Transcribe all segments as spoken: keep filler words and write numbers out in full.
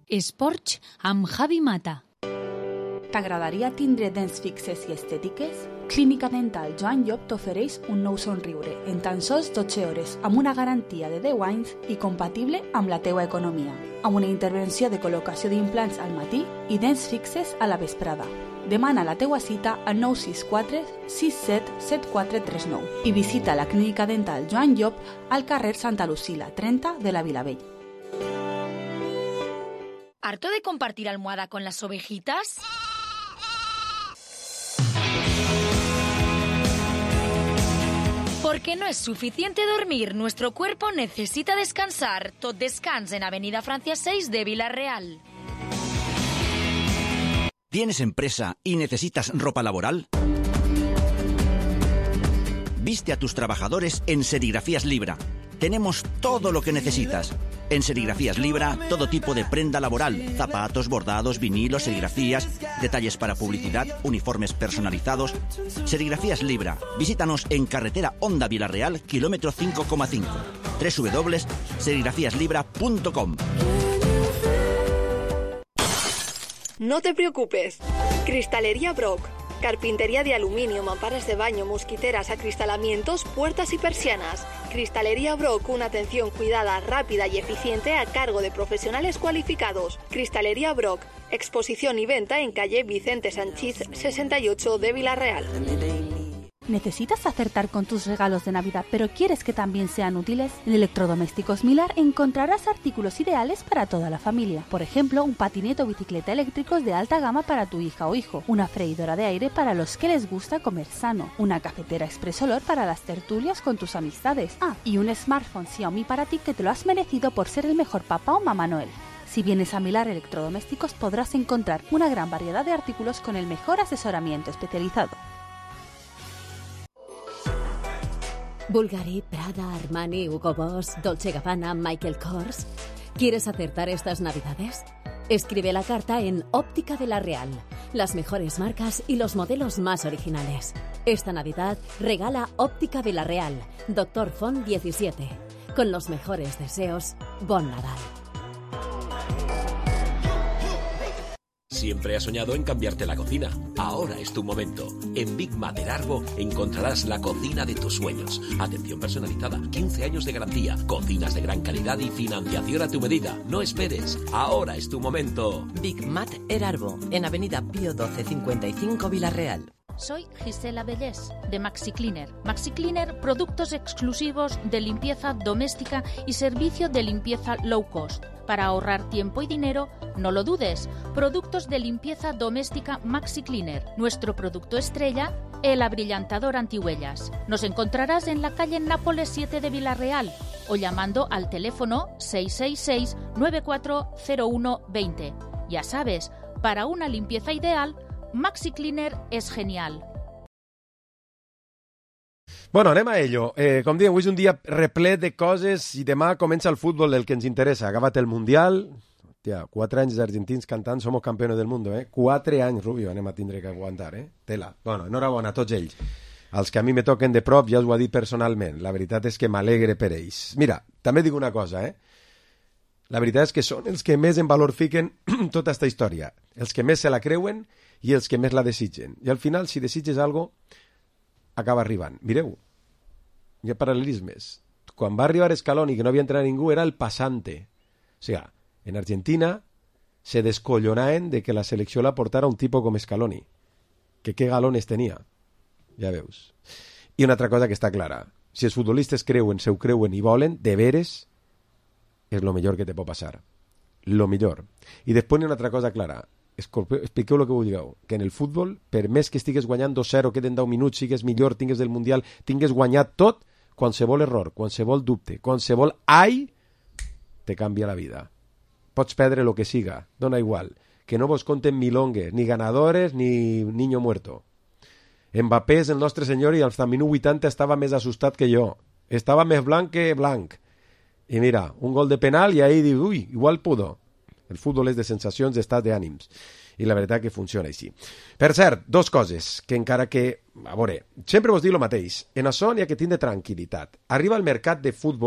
Esports amb Javi Mata. T'agradaria tindre dents fixes i estètiques? Clínica Dental Joan Llop t'ofereix un nou somriure en tan sols dotze hores amb una garantia de deu anys i compatible amb la teua economia, amb una intervenció de col·locació d'implants al matí i dents fixes a la vesprada. Demana la teua cita al nou sis quatre sis set set quatre tres nou i visita la Clínica Dental Joan Llop al carrer Santa Lucila trenta de la Vilavella. ¿Harto de compartir almohada con las ovejitas? Porque no es suficiente dormir, nuestro cuerpo necesita descansar. Tot Descans en Avenida Francia seis de Villarreal. ¿Tienes empresa y necesitas ropa laboral? Viste a tus trabajadores en Serigrafías Libra. Tenemos todo lo que necesitas. En Serigrafías Libra, todo tipo de prenda laboral, zapatos, bordados, vinilos, serigrafías, detalles para publicidad, uniformes personalizados. Serigrafías Libra. Visítanos en carretera Honda Villarreal, kilómetro cinco coma cinco. doble u doble u doble u punto serigrafías libra punto com. No te preocupes. Cristalería Brock. Carpintería de aluminio, mamparas de baño, mosquiteras, acristalamientos, puertas y persianas. Cristalería Brock, una atención cuidada, rápida y eficiente a cargo de profesionales cualificados. Cristalería Brock, exposición y venta en calle Vicente Sanchís sesenta y ocho de Villarreal. ¿Necesitas acertar con tus regalos de Navidad, pero quieres que también sean útiles? En Electrodomésticos Milar encontrarás artículos ideales para toda la familia. Por ejemplo, un patinete o bicicleta eléctricos de alta gama para tu hija o hijo, una freidora de aire para los que les gusta comer sano, una cafetera Express Olor para las tertulias con tus amistades. Ah, y un smartphone Xiaomi para ti que te lo has merecido por ser el mejor papá o mamá Noel. Si vienes a Milar Electrodomésticos podrás encontrar una gran variedad de artículos con el mejor asesoramiento especializado. Bulgari, Prada, Armani, Hugo Boss, Dolce Gabbana, Michael Kors. ¿Quieres acertar estas Navidades? Escribe la carta en Óptica Villarreal. Las mejores marcas y los modelos más originales. Esta Navidad regala Óptica Villarreal, Doctor Font diecisiete. Con los mejores deseos, Bon Nadal. Siempre has soñado en cambiarte la cocina. Ahora es tu momento. En Big Mater Arbo encontrarás la cocina de tus sueños. Atención personalizada, quince años de garantía, cocinas de gran calidad y financiación a tu medida. No esperes. Ahora es tu momento. Big Mater Arbo, en Avenida Pío doce cincuenta y cinco Villarreal. Soy Gisela Bellés, de Maxi Cleaner. Maxi Cleaner, productos exclusivos de limpieza doméstica y servicio de limpieza low cost. Para ahorrar tiempo y dinero, no lo dudes. Productos de limpieza doméstica Maxi Cleaner. Nuestro producto estrella, el abrillantador antihuellas. Nos encontrarás en la calle Nápoles siete de Villarreal o llamando al teléfono seis seis seis nueve cuatro cero uno dos cero. Ya sabes, para una limpieza ideal, Maxi Cleaner és genial. Bueno, anem a ello. Eh, com diem, avui és un dia replet de coses i demà comença el futbol del que ens interessa. Ha acabat el Mundial. Hòstia, quatre anys argentins cantant Somos campeones del mundo, eh? Quatre anys, Rubio, anem a tindre que aguantar, eh? Tela. Bueno, enhorabona a tots ells. Els que a mi me toquen de prop ja us ho ha dit personalment. La veritat és que m'alegre per ells. Mira, també dic una cosa, eh? La veritat és que són els que més en valor fiquen tota aquesta història. Els que més se la creuen i els que més la desitgen. I al final, si desitges algo, acaba arribant. Mireu, hi ha paral·lelismes. Quan va arribar Scaloni, que no havia entrat ningú, era el passante. O sigui, en Argentina se descollonaven de que la selecció la portara un tipus com Scaloni. Que què galones tenia. Ja veus. I una altra cosa que està clara. Si els futbolistes creuen, se ho creuen i volen, de veres, és lo millor que te pot passar. Lo millor. I després hi ha una altra cosa clara. Expliqueu el que vulgueu, que en el futbol, per més que estigues guanyant dos zero, queden deu minuts, sigues millor, tingues del Mundial, tingues guanyat tot, qualsevol error, qualsevol dubte, qualsevol ai, te canvia la vida. Pots perdre lo que siga, dona igual, que no vos conten milongues, ni ganadores, ni niño muerto. Mbappé és el nostre senyor i als minut vuitanta estava més assustat que jo. Estava més blanc que blanc. I mira, un gol de penal i ahí diu, ui, igual pudo. El futbol és de sensacions, d'estat d'ànims. I la veritat que funciona així. Per cert, dos coses, que encara que... A veure, sempre vos dic el mateix. En això n'hi ha que tindre tranquil·litat. Arriba el mercat de futbol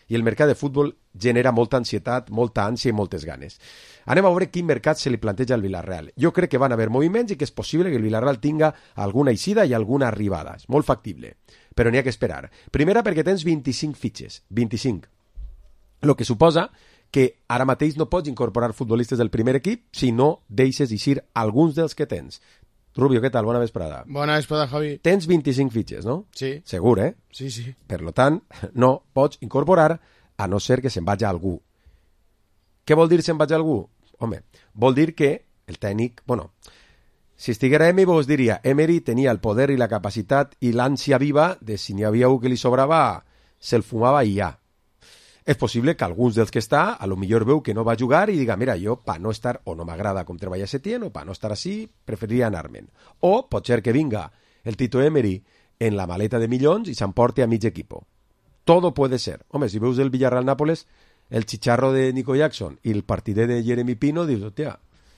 i el mercat de futbol genera molta ansietat, molta ànsia i moltes ganes. Anem a veure quin mercat se li planteja al Villarreal. Jo crec que van haver moviments i que és possible que el Villarreal tinga alguna eixida i alguna arribada. És molt factible, però n'hi ha que esperar. Primera, perquè tens vint-i-cinc fitxes, vint-i-cinc. El que suposa que ara mateix no pots incorporar futbolistes del primer equip si no deixes eixir alguns dels que tens. Rubio, què tal? Bona vesprada. Bona vesprada, Javi. Tens vint-i-cinc fitxes, no? Sí. Segur, eh? Sí, sí. Per lo tant, no pots incorporar a no ser que se'n vagi algú. Què vol dir se'n vagi algú? Home, vol dir que el tècnic... Bueno, si estiguera Emery, vos diria, Emery tenia el poder i la capacitat i l'ànsia viva de si n'hi havia algú que li sobrava, se'l fumava i ja. És possible que alguns dels que està, a lo millor veu que no va jugar i diga, mira, jo, pa no estar, o no m'agrada com treballa Setién, o pa no estar així, preferiria anar-me'n. O pot ser que vinga el Tito Emery en la maleta de milions i s'emporte a mig equipo. Todo puede ser. Home, si veus el Villarreal-Nápoles, el chicharro de Nico Jackson i el partider de Jeremy Pino, dius, hòstia,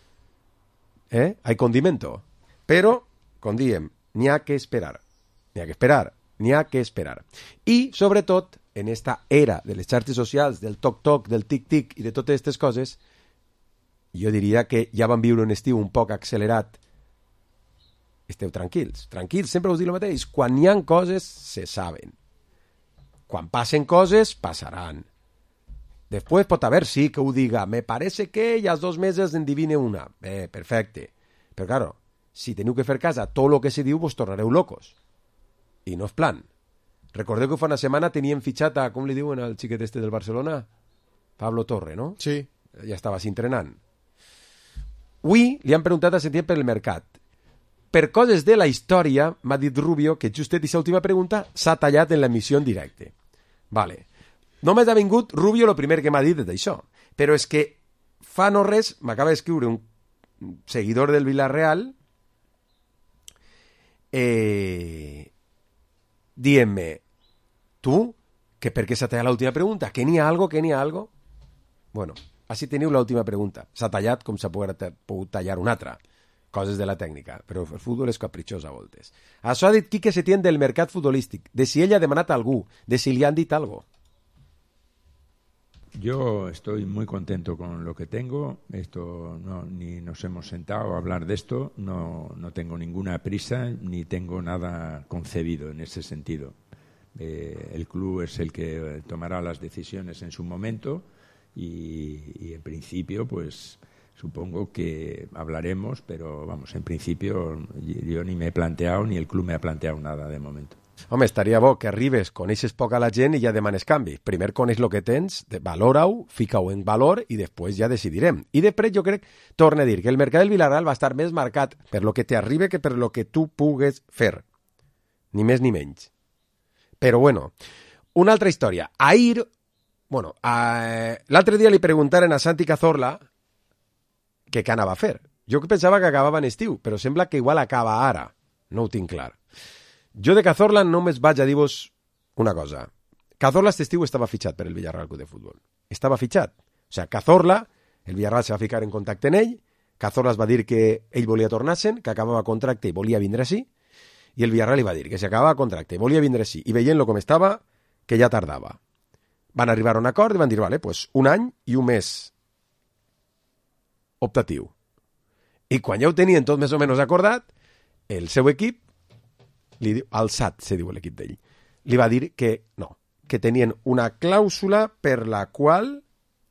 eh? Hay condimento. Però, com diem, n'hi ha que esperar. N'hi ha que esperar. N'hi ha que esperar. I, sobretot, en esta era de les xarxes socials, del toc-toc, del tic-tic i de totes aquestes coses, jo diria que ja van viure un estiu un poc accelerat. Esteu tranquils. Tranquils, sempre us dic el mateix. Quan hi ha coses, se saben. Quan passen coses, passaran. Després pot haver sí que ho diga, me parece que ya dos meses endivine una. Bé, perfecte. Però, claro, si teniu que fer cas a tot el que se diu, vos tornareu locos. I no és plan. Recordeu que fa una setmana tenien fitxat a, com li diuen al xiquet este del Barcelona? Pablo Torre, no? Sí. Ja estava entrenant. Avui li han preguntat a Setién per el mercat. Per coses de la història, m'ha dit Rubio que justet aquesta última pregunta s'ha tallat en l'emissió en directe. Vale. Només ha vingut Rubio el primer que m'ha dit d'això. Però és que fa no res m'acaba d'escriure un seguidor del Villarreal eh... dient-me, tu, que per què s'ha tallat l'última pregunta? Que n'hi ha algo, que n'hi ha algo? Bueno, així teniu l'última pregunta. S'ha tallat com s'ha pogut tallar una altra. Coses de la tècnica, però el futbol és capritxós a voltes. Això ha dit Quique Setién del mercat futbolístic, de si ell ha demanat a algú, de si li han dit algo. Yo estoy muy contento con lo que tengo. Esto no, ni nos hemos sentado a hablar de esto. No, no tengo ninguna prisa ni tengo nada concebido en ese sentido. Eh, el club es el que tomará las decisiones en su momento y, y en principio, pues supongo que hablaremos, pero vamos, en principio yo ni me he planteado ni el club me ha planteado nada de momento. Home, estaria bo que arribes, coneixes poc a la gent i ja demanes canvi. Primer coneix el que tens, valora-ho, fica-ho en valor i després ja decidirem. I després jo crec, torno a dir, que el mercat del Villarreal va estar més marcat per lo que t'arribe que per lo que tu pugues fer. Ni més ni menys. Però bueno, una altra història. Ahir, bueno, eh, l'altre dia li preguntaren a Santi Cazorla que què anava a fer. Jo que pensava que acabava en estiu, però sembla que igual acaba ara. No ho tinc clar. Jo de Cazorla només vaig a dir-vos una cosa. Cazorla aquest estiu estava fitxat per el Villarreal Club de Futbol. Estava fitxat. O sigui, Cazorla, el Villarreal se va ficar en contacte amb ell, Cazorla es va dir que ell volia tornar-se'n, que acabava contracte i volia vindre així, i el Villarreal li va dir que si acabava contracte i volia vindre així, i veient-lo com estava, que ja tardava. Van arribar a un acord i van dir, vale, pues un any i un mes optatiu. I quan ja ho tenien tot més o menys acordat, el seu equip li diu, el S A T, se diu l'equip d'ell, li va dir que no, que tenien una clàusula per la qual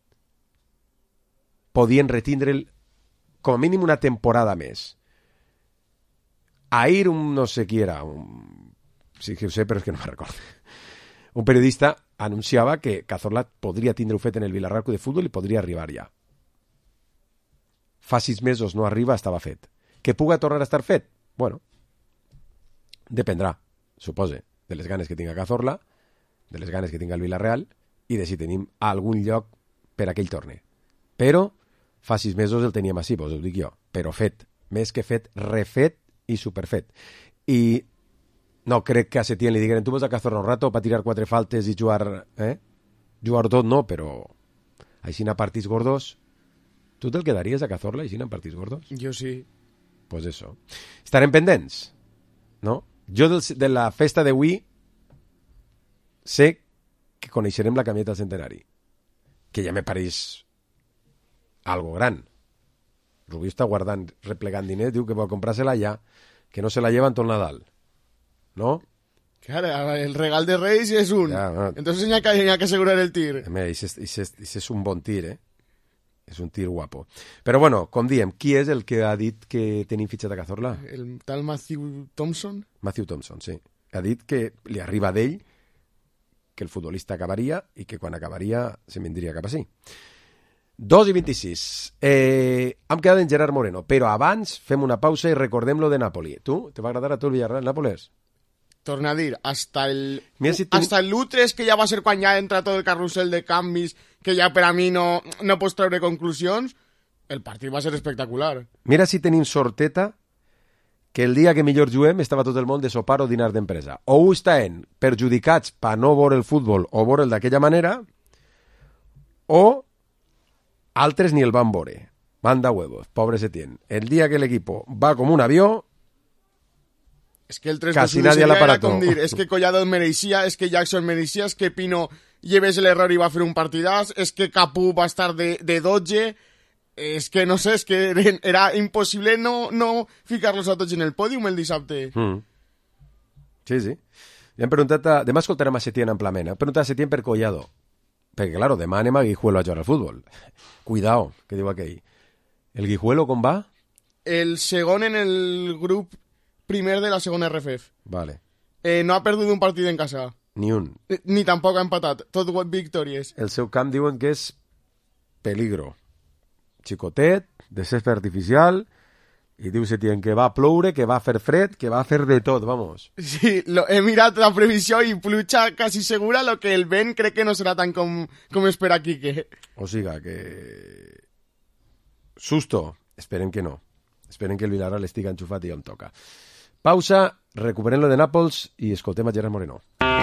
podien retindre'l com a mínim una temporada més. Ahir un no sé qui era, un... sí que ho sé però és que no me'n recordo, un periodista anunciava que Cazorla podria tindre-ho fet en el Villarreal Club de Futbol i podria arribar ja. Fa sis mesos no arriba, estava fet. Que puga tornar a estar fet? Bueno, dependrà, supose, de les ganes que tinga Cazorla, de les ganes que tinga el Villarreal i de si tenim algun lloc per a que ell torne. Però fa sis mesos el teníem així, vos ho dic jo, però fet, més que fet, refet i superfet. I no crec que a Setién li digueren tu vas a Cazorla un rato per tirar quatre faltes i jugar, eh? Jugar tot no, però així a partits gordos. Tu te'l quedaries a Cazorla així a partits gordos? Jo sí. Pues eso. Estarem pendents, no? Jo del, de la festa d'avui sé que coneixerem la camiseta del centenari, que ja me pareix algo gran. Rubio està guardant, replegant diners, diu que vol comprar-se-la ja, que no se la llevan tot el Nadal. ¿No? Claro, el regal de Reis es un. Ya, no. Entonces hay que, hay que asegurar el tir. Ese és un bon tir, eh? És un tir guapo. Però bueno, com diem, qui és el que ha dit que tenim fitxat a Cazorla? El tal Matthew Thompson. Matthew Thompson, sí. Ha dit que li arriba d'ell que el futbolista acabaria i que quan acabaria se vendria cap a sí. dos i vint-i-sis. Eh, hem quedat en Gerard Moreno, però abans fem una pausa i recordem lo de Napoli. Tu? Te va agradar a tu el Villarreal Nápoles? Torna a dir, hasta el si ten... hasta el U tres, que ja va ser quan ja entra tot el carrusel de canvis, que ja per a mi no, no pots treure conclusions, el partit va ser espectacular. Mira si tenim sorteta que el dia que millor juguem estava tot el món de sopar o dinar d'empresa. O ho estaven perjudicats per no veure el futbol o veure'l d'aquella manera, o altres ni el van veure. Manda huevos, pobre Setién. El dia que l'equipo va com un avió, es que el tres dos uno era com dir, es que Collado mereixia, es que Jackson mereixia, es que Pino lleves el error i va fer un partidàs, es que Capú va estar de, de dotze, es que no sé, es que era impossible no, no ficar-los a tots en el pòdium el dissabte. Mm. Sí, sí. Ja hem preguntat a... Demà escoltarem a Setién amplament. Hem preguntat a Setién per Collado. Perquè, claro, demà anem a Guijuelo a jugar al futbol. Cuidao, que diu aquell. El Guijuelo com va? El segon en el grup primer de la segona R F F. Vale. Eh, no ha perdut un partit en casa. Ni un. Eh, ni tampoc ha empatat. Tot victòries. El seu camp diuen que és peligro. Xicotet, de césped artificial, i diu Setién que va ploure, que va fer fred, que va fer de tot, vamos. Sí, lo, he mirat la previsió i pluja quasi segura, lo que el vent crec que no serà tan com, com espera Quique. O siga, que... Susto. Esperem que no. Esperem que el Villarreal estigui enxufat i on toca. Pausa, recuperem lo de Nàpols i escoltem a Gerard Moreno.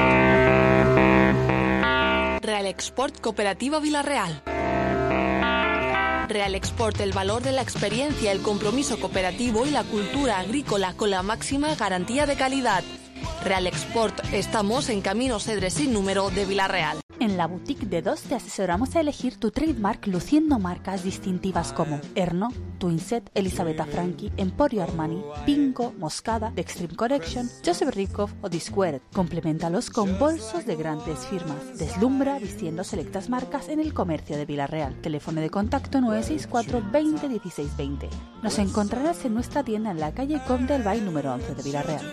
Real Export Cooperativa Villarreal. Real Export, el valor de la experiencia, el compromiso cooperativo y la cultura agrícola con la máxima garantía de calidad. Real Export, estamos en Camino Cedres sin número de Villarreal. En la boutique de dos te asesoramos a elegir tu trademark luciendo marcas distintivas como Erno, Twinset, Elisabetta Franchi, Emporio Armani, Pinko, Moscada, The Extreme Collection, Joseph Rikov o Disquared. Compleméntalos con bolsos de grandes firmas. Deslumbra vistiendo selectas marcas en el comercio de Villarreal. Teléfono de contacto nueve seis cuatro veinte dieciséis veinte. Nos encontrarás en nuestra tienda en la calle Comte del Valle número once de Villarreal.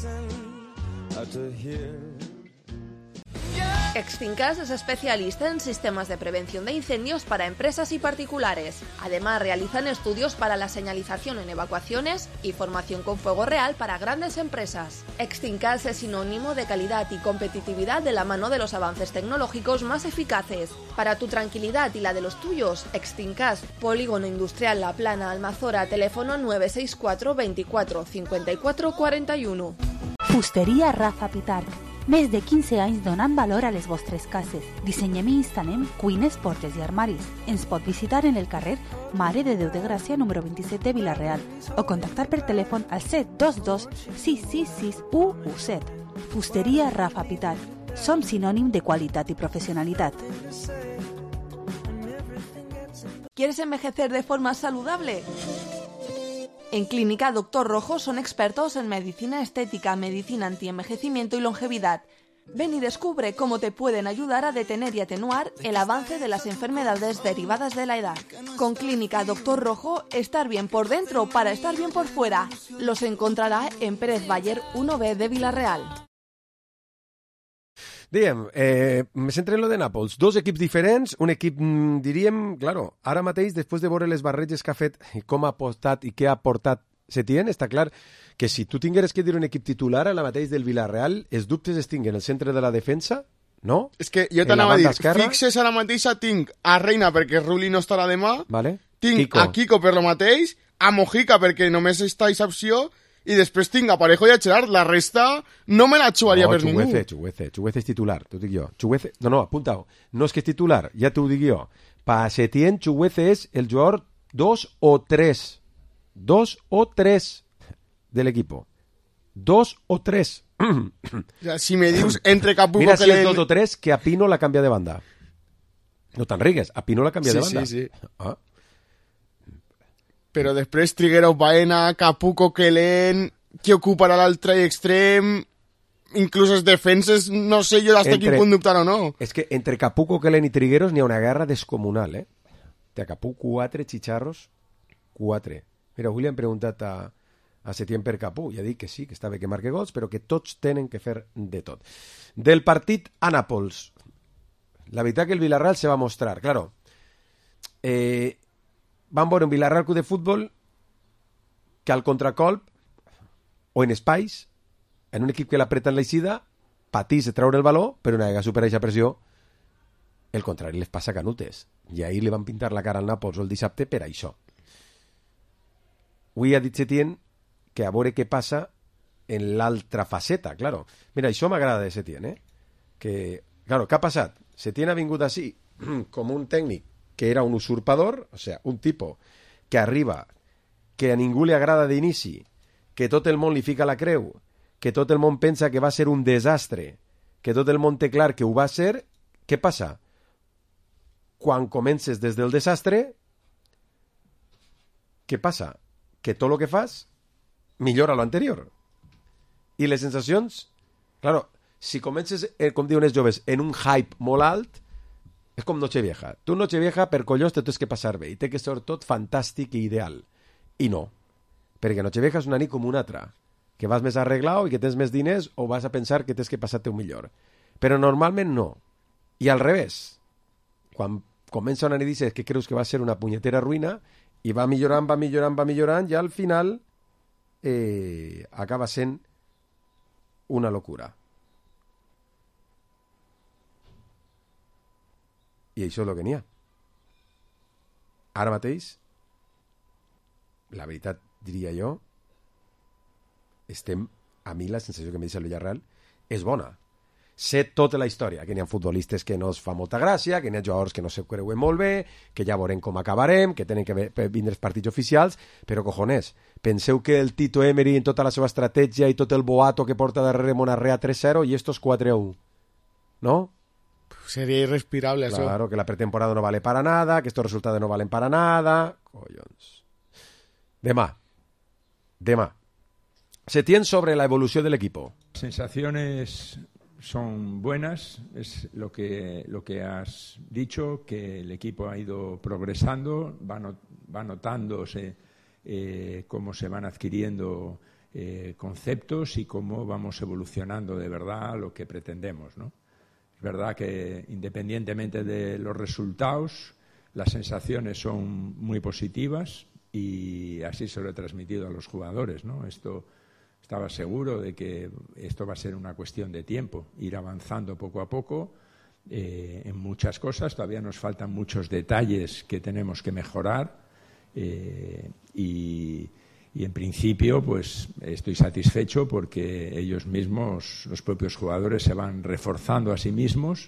Extincas es especialista en sistemas de prevención de incendios para empresas y particulares. Además, realizan estudios para la señalización en evacuaciones y formación con fuego real para grandes empresas. Extincas es sinónimo de calidad y competitividad de la mano de los avances tecnológicos más eficaces. Para tu tranquilidad y la de los tuyos, Extincas, Polígono Industrial La Plana, Almazora, teléfono nueve seis cuatro veinticuatro cincuenta y cuatro cuarenta y uno. Fusteria Rafa Pitarch. Més de quinze anys donant valor a les vostres cases. Dissenyem i instal·lem cuines, portes i armaris. Ens pot visitar en el carrer Mare de Déu de Gràcia número vint-i-set de Vila-real o contactar per telèfon al set dos dos sis sis sis u u set. Fusteria Rafa Pitarch. Som sinònim de qualitat i professionalitat. ¿Quieres envejecer de forma saludable? En Clínica Doctor Rojo son expertos en medicina estética, medicina antienvejecimiento y longevidad. Ven y descubre cómo te pueden ayudar a detener y atenuar el avance de las enfermedades derivadas de la edad. Con Clínica Doctor Rojo, estar bien por dentro para estar bien por fuera. Los encontrará en Pérez Bayer uno B de Vila-real. Diguem, eh, me centré en lo de Nàpols. Dos equips diferents, un equip, diríem, claro, ara mateix, després de veure les barreges que ha fet i com ha apostat i què ha portat Setién, està clar que si tu tingueres que dir un equip titular a la mateix del Villarreal, els dubtes es tinguen el centre de la defensa, no? És que jo t'anava a dir, esquerra, fixes ara mateixa tinc a Reina perquè Ruli no estarà demà, vale. Tinc Kiko. A Kiko per lo mateix, a Mojica perquè només està aquesta opció, i després tinc a Parejo i a Gerard, la resta no me la xugaria no, per ningú. No, Chuguece, Chuguece és titular, t'ho dic jo. Chuguece, no, no, apunta-ho, no és que és titular, ja t'ho dic jo. Pa Setién, Chuguece és el jugador dos o tres. Dos o tres de l'equipo. Dos o tres. sea, si me dius entre Capuco... Mira que si le... és dos o tres que a Pino la canvia de banda. No te'n rigues, a Pino la canvia sí, de banda. Sí, sí, ah. Però després Trigueros, Baena, Capuco, Kelen, qui ocuparà l'altre extrem... Inclús els defenses, no sé jo hasta quin punt dubtar o no. És que entre Capuco, Kelen i Trigueros n'hi ha una guerra descomunal, eh? De Capuco, quatre, Chicharros, quatre. Mira, avui li han preguntat a, a Setién per Capú, i ha dit que sí, que està bé que marque gols, però que tots tenen que fer de tot. Del partit a Nàpols, la veritat que el Villarreal se va mostrar, claro, eh, van veure un Villarreal Club de Futbol que al contracolp o en espais, en un equip que l'apreta en l'eixida, patís de treure el baló, però una vegada supera aquesta pressió, el contrari les passa canutes. I ahir li van pintar la cara al Nàpols el dissabte per això. Avui ha dit Setién que a veure què passa en l'altra faceta, claro. Mira, això m'agrada de Setién, eh? Que, claro, què ha passat? Setién ha vingut així com un tècnic que era un usurpador, o sea, un tipo que arriba, que a ningú li agrada d'inici, que tot el món li fica la creu, que tot el món pensa que va ser un desastre, que tot el món té clar que ho va ser, què passa? Quan comences des del desastre, què passa? Que tot el que fas millora l'anterior. I les sensacions, claro, si comences, eh, com diuen els joves, en un hype molt alt, és com Nochevieja. Tu Nochevieja, per collons, te tens que passar bé, i té que ser tot fantàstic i ideal. I no, perquè Nochevieja és una nit com una altra, que vas més arreglau i que tens més diners o vas a pensar que tens que passar-te un millor. Però normalment no. I al revés. Quan comença una nit i dices que creus que va ser una punyetera ruïna i va millorant, va millorant, va millorant i al final eh, acaba sent una locura. I això és el que n'hi ha. Ara mateix, la veritat, diria jo, estem, a mi la sensació que me dice el Villarreal és bona. Sé tota la història, que n'hi ha futbolistes que no es fa molta gràcia, que n'hi ha jugadors que no se creuen molt bé, que ja veurem com acabarem, que tenen que vindre els partits oficials, però cojones, penseu que el Tito Emery en tota la seva estratègia i tot el boato que porta darrere Monarrea tres cero i estos quatre a u, ¿no? Sería irrespirable eso. Claro, que la pretemporada no vale para nada, que estos resultados no valen para nada. Collons. Demà. Demà. Setién sobre la evolución del equipo. Sensaciones son buenas, es lo que, lo que has dicho, que el equipo ha ido progresando, va, not, va notándose eh, cómo se van adquiriendo eh, conceptos y cómo vamos evolucionando de verdad lo que pretendemos, ¿no? Es verdad que independientemente de los resultados, las sensaciones son muy positivas y así se lo he transmitido a los jugadores, ¿no? Esto estaba seguro de que esto va a ser una cuestión de tiempo, ir avanzando poco a poco eh, en muchas cosas. Todavía nos faltan muchos detalles que tenemos que mejorar eh, y, y en principio pues estoy satisfecho porque ellos mismos, los propios jugadores, se van reforzando a sí mismos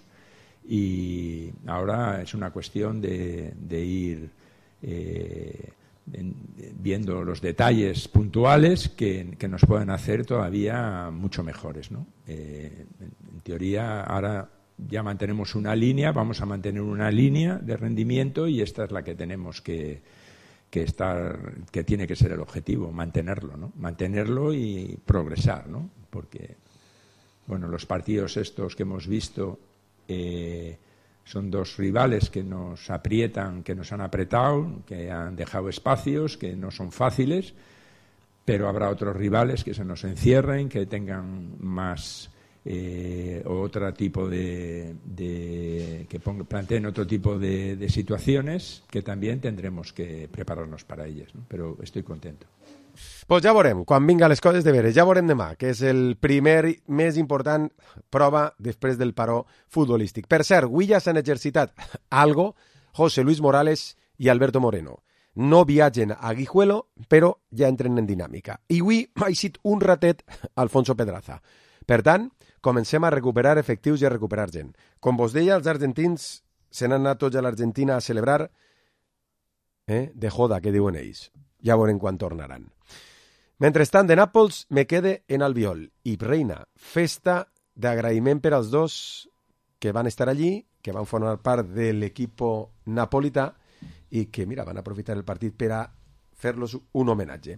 y ahora es una cuestión de, de ir eh, En, viendo los detalles puntuales que, que nos pueden hacer todavía mucho mejores, ¿no? Eh, en, en teoría ahora ya mantenemos una línea, vamos a mantener una línea de rendimiento y esta es la que tenemos que, que estar, que tiene que ser el objetivo, mantenerlo, ¿no? Mantenerlo y progresar, ¿no? Porque, bueno, los partidos estos que hemos visto eh, son dos rivales que nos aprietan, que nos han apretado, que han dejado espacios, que no son fáciles, pero habrá otros rivales que se nos encierren, que tengan más eh, otro tipo de, de que ponga, planteen otro tipo de, de situaciones que también tendremos que prepararnos para ellas, ¿no? Pero estoy contento. Pues ja veurem, quan vinga les coses de veres, ja veurem demà, que és el primer més important prova després del paró futbolístic. Per cert, avui ja s'han exercitat algo José Luis Morales i Alberto Moreno. No viatgen a Guijuelo, però ja entren en dinàmica. I avui ha eixit un ratet Alfonso Pedraza. Per tant, comencem a recuperar efectius i a recuperar gent. Com vos deia, els argentins se n'han anat tots a l'Argentina a celebrar eh, de joda, que diuen ells. Ja veurem quan tornaran. Mentrestant, de Nàpols me quede en Albiol. I reina, festa d'agraïment per als dos que van estar allí, que van formar part de l'equip napolità i que, mira, van aprofitar el partit per a fer-los un homenatge.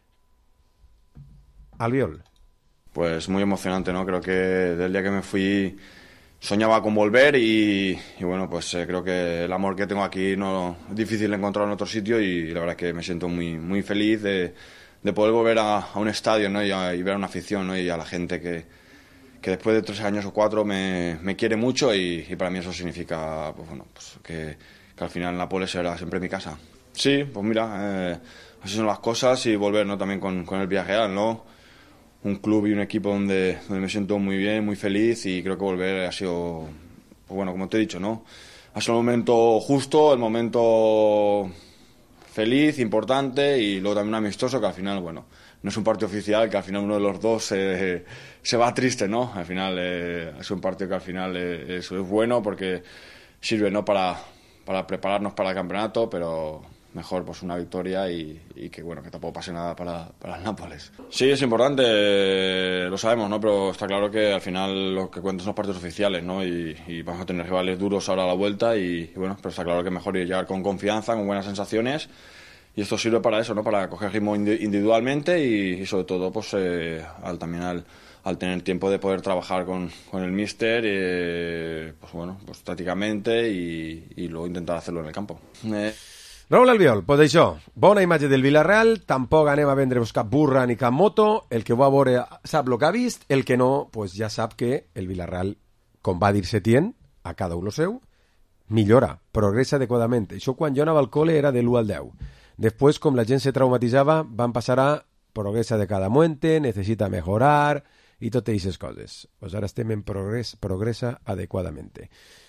Albiol. Pues muy emocionante, ¿no? Creo que del día que me fui soñaba con volver y, y bueno, pues eh, creo que el amor que tengo aquí no es difícil de encontrar en otro sitio y la verdad que me siento muy, muy feliz de, de poder volver a, a un estadio, ¿no? y, a, y ver a una afición, ¿no? y a la gente que, que después de tres años o cuatro me, me quiere mucho y, y para mí eso significa pues bueno, pues que, que al final Nápoles será siempre mi casa. Sí, pues mira, eh, así son las cosas y volver, ¿no? también con, con el Villarreal, ¿no? un club y un equipo donde, donde me siento muy bien, muy feliz y creo que volver ha sido, pues bueno, como te he dicho, ¿no? Ha sido el momento justo, el momento feliz, importante y luego también amistoso que al final, bueno, no es un partido oficial, que al final uno de los dos eh, se va triste, ¿no? Al final eh, es un partido que al final eh, es, es bueno porque sirve, ¿no? Para, para prepararnos para el campeonato, pero mejor pues una victoria y, y que bueno que tampoco pase nada para, para el Nápoles. Sí, es importante, eh, lo sabemos, ¿no? Pero está claro que al final lo que cuentan son los partidos oficiales, ¿no? Y, y vamos a tener rivales duros ahora a la vuelta y, y bueno, pero está claro que mejor llegar con confianza, con buenas sensaciones y esto sirve para eso, ¿no? Para coger ritmo individualmente y, y sobre todo pues eh, al, también al, al tener tiempo de poder trabajar con, con el míster, eh, pues bueno, pues tácticamente y, y luego intentar hacerlo en el campo. Eh... Raúl Albiol, pues això, bona imatge del Villarreal, tampoc anem a vendre-vos cap burra ni cap moto, el que ho va veure sap el que ha vist, el que no, pues ja sap que el Villarreal, com va dir Setién, a cada un lo seu, millora, progressa adequadament. Això quan jo anava al cole era de l'u al deu. Després, com la gent se traumatitzava, van passar a progressa de cada muente, necessita mejorar, i totes aquestes coses. Pues ara estem en progrés, progressa adequadament.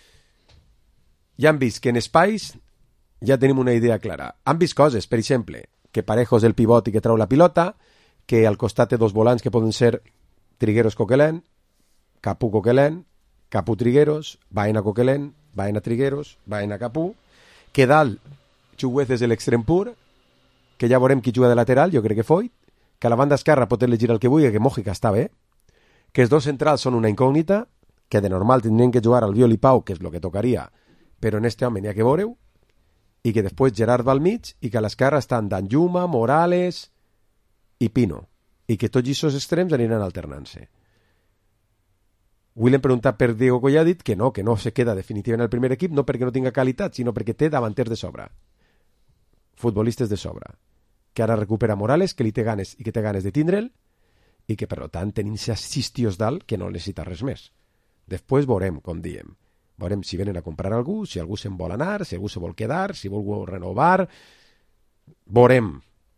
Ja han vist que en espais ja tenim una idea clara. Han vist coses, per exemple, que Parejo és el pivot i que trau la pilota, que al costat té dos volants que poden ser Trigueros Coquelin, Capú Coquelin, Capú Trigueros, Baena Coquelin, Baena Trigueros, Baena Capú, que dalt Chuguez és l'extrem pur, que ja veurem qui juga de lateral, jo crec que Foyt, que a la banda esquerra pot elegir el que vulgui, que Mójica està bé, que els dos centrals són una incògnita, que de normal tindrien que jugar Albiol i Pau, que és el que tocaria, però en este home n'hi ha que veure-ho, i que després Gerard va al mig i que a l'esquerra estan Danjuma, Morales i Pino, i que tots aquests extrems aniran alternant-se. Willem preguntat per Diego Colladit que no, que no se queda definitivament al primer equip, no perquè no tinga qualitat, sinó perquè té davanters de sobra, futbolistes de sobra, que ara recupera Morales, que li té ganes i que té ganes de tindre'l, i que per tant tenim sis tios dalt que no necessita res més. Després veurem, com diem, veurem si venen a comprar algú, si algú se'n vol anar, si algú se vol quedar, si vol renovar. Veurem.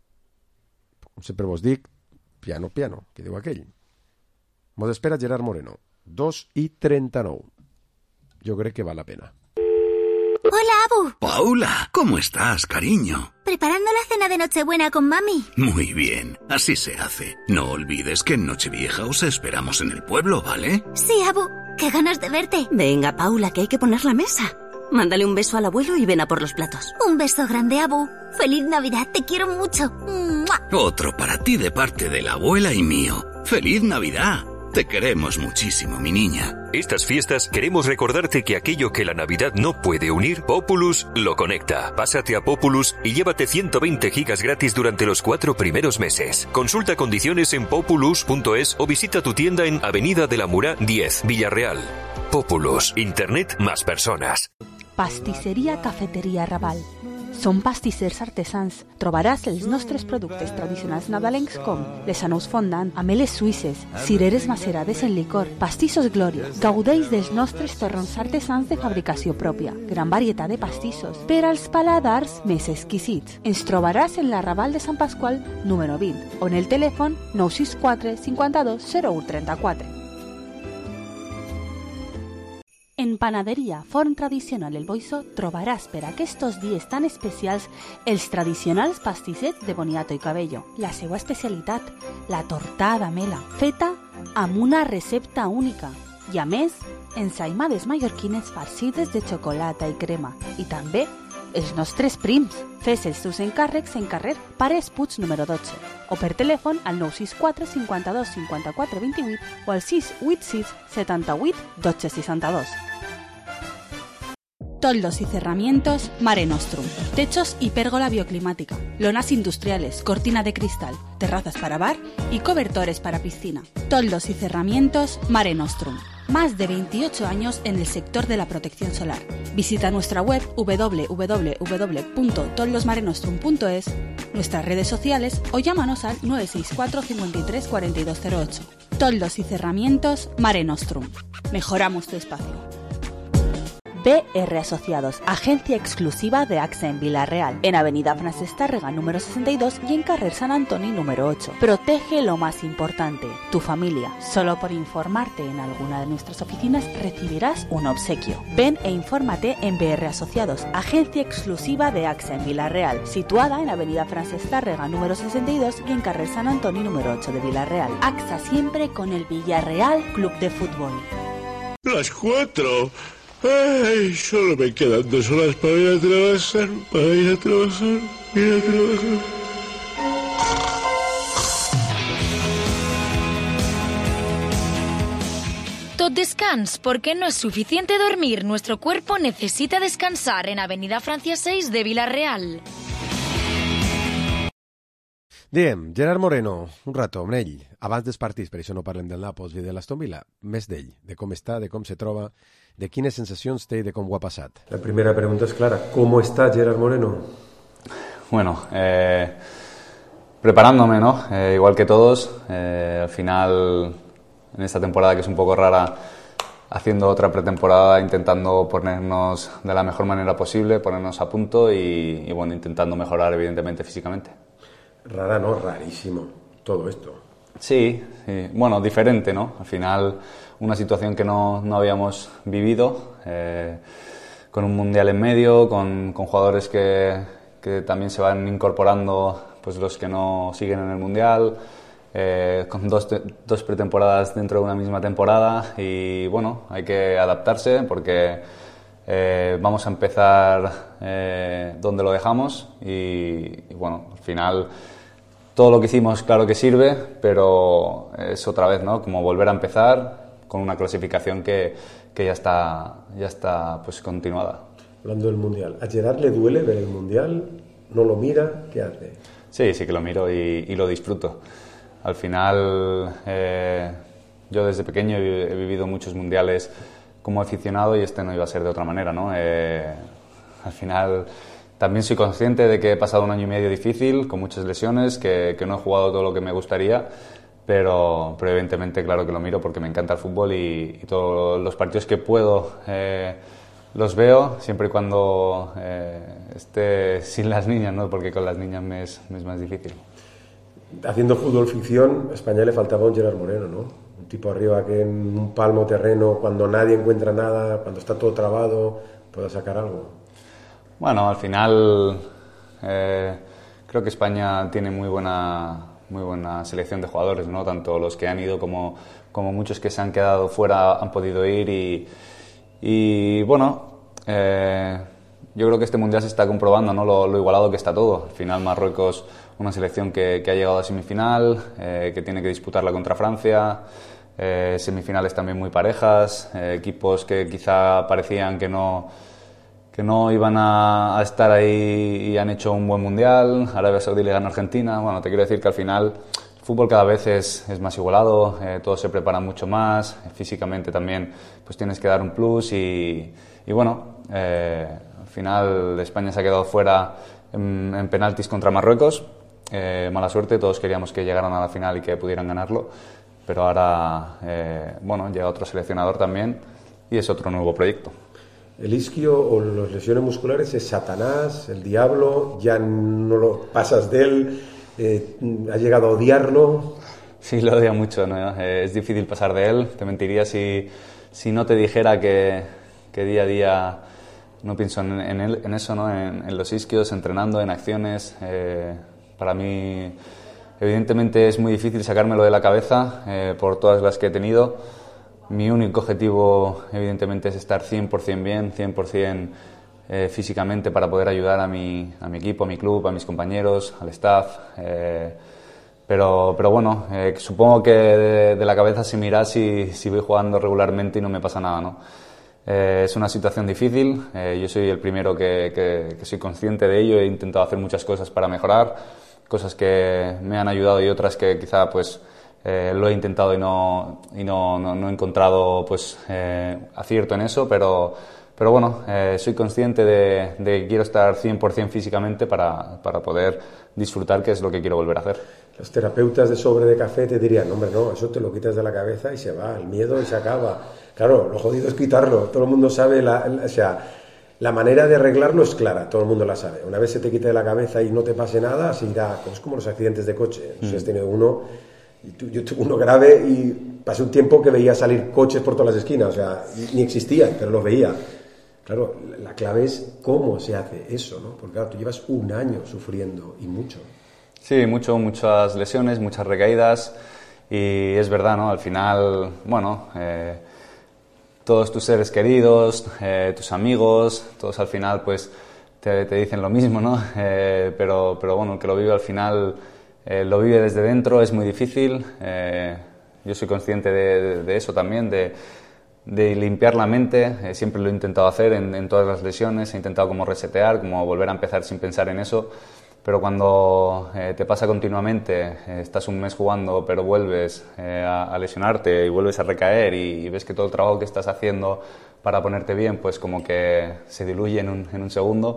Com sempre vos dic, piano, piano, que diu aquell. Mos espera Gerard Moreno. dos i trenta-nou. Jo crec que val la pena. Hola, Abu. Paula, ¿cómo estás, cariño? Preparando la cena de Nochebuena con mami. Muy bien, así se hace. No olvides que en Nochevieja os esperamos en el pueblo, ¿vale? Sí, Abu. ¡Qué ganas de verte! Venga, Paula, que hay que poner la mesa. Mándale un beso al abuelo y ven a por los platos. Un beso grande, Abu. ¡Feliz Navidad! ¡Te quiero mucho! ¡Mua! Otro para ti de parte de la abuela y mío. ¡Feliz Navidad! Te queremos muchísimo, mi niña. Estas fiestas queremos recordarte que aquello que la Navidad no puede unir, Populus lo conecta. Pásate a Populus y llévate ciento veinte gigas gratis durante los cuatro primeros meses. Consulta condiciones en populus punto es o visita tu tienda en Avenida de la Murá diez, Villarreal. Populus, Internet más personas. Pastisseria Cafeteria Raval. Som pastissers artesans. Trobaràs els nostres productes tradicionals nadalencs com les anous fondant, ameles suïsses, cireres macerades en licor, pastissos Glòria. Gaudeix dels nostres torrons artesans de fabricació pròpia. Gran varietat de pastissos per als paladars més exquisits. Ens trobaràs en la Raval de Sant Pasqual, número vint, o en el telèfon nou sis quatre cinquanta-dos zero u trenta-quatre. En Panaderia Forn Tradicional El Boixó trobaràs per aquests dies tan especials els tradicionals pastissets de boniato i cabello. La seva especialitat, la tortada mela, feta amb una recepta única. I a més, ensaïmades mallorquines farcides de xocolata i crema. I també els nostres prims, Fes els teus encàrrecs en carrer Pares Puig número dotze o per telèfon al nou sis quatre cinquanta-dos cinquanta-quatre vint-i-vuit o al sis vuit sis setanta-vuit dotze seixanta-dos. Toldos y cerramientos Mare Nostrum. Techos y pérgola bioclimática. Lonas industriales, cortina de cristal, terrazas para bar y cobertores para piscina. Toldos y cerramientos Mare Nostrum. Más de veintiocho años en el sector de la protección solar. Visita nuestra web doble u doble u doble u punto toldosmarenostrum punto es, nuestras redes sociales o llámanos al nueve seis cuatro cincuenta y tres cuarenta y dos cero ocho. Toldos y cerramientos Mare Nostrum. Mejoramos tu espacio. B R Asociados, agencia exclusiva de AXA en Vila-real, en Avenida Francesc Tàrrega número sesenta y dos y en carrer Sant Antoni número ocho. Protege lo más importante, tu familia. Solo por informarte en alguna de nuestras oficinas recibirás un obsequio. Ven e infórmate en B R Asociados, agencia exclusiva de AXA en Vila-real, situada en Avenida Francesc Tàrrega número sesenta y dos y en carrer Sant Antoni número ocho de Vila-real. AXA siempre con el Villarreal Club de Fútbol. Las cuatro. Ay, solo me quedan dos horas para ir a trabajar, para ir a trabajar, ir a trabajar. Tot descans, porque no es suficiente dormir. Nuestro cuerpo necesita descansar en Avenida Francia seis de Vila-real. Diem, Gerard Moreno, un rato amb ell, abans dels partits, per això no parlem del Nàpols i de l'Aston Villa, més d'ell, de com està, de com se troba, de quines sensacions té i de com ho ha passat. La primera pregunta es clara, ¿cómo está Gerard Moreno? Bueno, eh, preparándome, ¿no? Eh, igual que todos, eh, al final, en esta temporada que es un poco rara, haciendo otra pretemporada, intentando ponernos de la mejor manera posible, ponernos a punto y, y bueno, intentando mejorar evidentemente físicamente. Rara, ¿no? Rarísimo todo esto. Sí, sí, bueno, diferente, ¿no? Al final, una situación que no, no habíamos vivido, eh, con un mundial en medio, con, con jugadores que, que también se van incorporando, pues los que no siguen en el mundial, eh, con dos, dos pretemporadas dentro de una misma temporada y bueno, hay que adaptarse porque eh, vamos a empezar eh, donde lo dejamos y, y bueno, al final todo lo que hicimos claro que sirve, pero es otra vez, ¿no? Como volver a empezar con una clasificación que, que ya está, ya está pues continuada. Hablando del Mundial, ¿a Gerard le duele ver el Mundial? ¿No lo mira? ¿Qué hace? Sí, sí que lo miro y, y lo disfruto. Al final, eh, yo desde pequeño he, he vivido muchos mundiales como aficionado y este no iba a ser de otra manera, ¿no? Eh, al final también soy consciente de que he pasado un año y medio difícil, con muchas lesiones, que, que no he jugado todo lo que me gustaría, pero, pero evidentemente claro que lo miro porque me encanta el fútbol y, y todos los partidos que puedo eh, los veo, siempre y cuando eh, esté sin las niñas, ¿no? Porque con las niñas me es, me es más difícil. Haciendo fútbol ficción, a España le faltaba un Gerard Moreno, ¿no? Un tipo arriba que en un palmo terreno, cuando nadie encuentra nada, cuando está todo trabado, pueda sacar algo. Bueno, al final eh, creo que España tiene muy buena, muy buena selección de jugadores, ¿no? Tanto los que han ido como, como muchos que se han quedado fuera han podido ir y, y bueno, eh, yo creo que este Mundial se está comprobando, ¿no? Lo, lo igualado que está todo. Al final Marruecos, una selección que, que ha llegado a semifinal, eh, que tiene que disputarla contra Francia, eh, semifinales también muy parejas, eh, equipos que quizá parecían que no... que no iban a, a estar ahí y han hecho un buen mundial. Arabia Saudí le gana a Argentina. Bueno, te quiero decir que al final el fútbol cada vez es, es más igualado, eh, todos se preparan mucho más, eh, físicamente también pues tienes que dar un plus y, y bueno, eh, al final España se ha quedado fuera en, en penaltis contra Marruecos. Eh, mala suerte, todos queríamos que llegaran a la final y que pudieran ganarlo, pero ahora, eh, bueno, llega otro seleccionador también y es otro nuevo proyecto. El isquio o las lesiones musculares es Satanás, el diablo, ya no lo pasas de él, eh, has llegado a odiarlo. Sí, lo odio mucho, ¿no? Eh, es difícil pasar de él, te mentiría si, si no te dijera que, que día a día no pienso en, en, él, en eso, ¿no? En, en los isquios, entrenando, en acciones. Eh, para mí, evidentemente, es muy difícil sacármelo de la cabeza eh, por todas las que he tenido. Mi único objetivo, evidentemente, es estar cien por ciento bien, cien por ciento eh, físicamente para poder ayudar a mi, a mi equipo, a mi club, a mis compañeros, al staff. Eh, pero, pero bueno, eh, supongo que de, de la cabeza se mira si, si voy jugando regularmente y no me pasa nada, ¿no? Eh, es una situación difícil, eh, yo soy el primero que, que, que soy consciente de ello, he intentado hacer muchas cosas para mejorar, cosas que me han ayudado y otras que quizá pues eh, lo he intentado y no, y no, no, no he encontrado pues eh, acierto en eso, pero, pero bueno, eh, soy consciente de, de que quiero estar cien por ciento físicamente para, para poder disfrutar, que es lo que quiero volver a hacer. Los terapeutas de sobre de café te dirían, hombre, no, eso te lo quitas de la cabeza y se va, el miedo y se acaba. Claro, lo jodido es quitarlo, todo el mundo sabe, la, la, o sea, la manera de arreglarlo es clara, todo el mundo la sabe. Una vez se te quite de la cabeza y no te pase nada, se irá, es como los accidentes de coche. No sé si has tenido uno, y tú, yo tuve uno grave y pasé un tiempo que veía salir coches por todas las esquinas, o sea, ni existían, pero los veía. Claro, la clave es cómo se hace eso, ¿no? Porque claro, tú llevas un año sufriendo y mucho. Sí, mucho, muchas lesiones, muchas recaídas y es verdad, ¿no? Al final, bueno, eh, todos tus seres queridos, eh, tus amigos, todos al final pues te, te dicen lo mismo, ¿no? Eh, pero, pero bueno, el que lo vive al final eh, lo vive desde dentro, es muy difícil. Eh, yo soy consciente de, de, de eso también, de, de limpiar la mente. Eh, siempre lo he intentado hacer en, en todas las lesiones, he intentado como resetear, como volver a empezar sin pensar en eso. Pero cuando eh, te pasa continuamente, eh, estás un mes jugando, pero vuelves eh, a, a lesionarte y vuelves a recaer y, y ves que todo el trabajo que estás haciendo para ponerte bien, pues como que se diluye en un, en un segundo,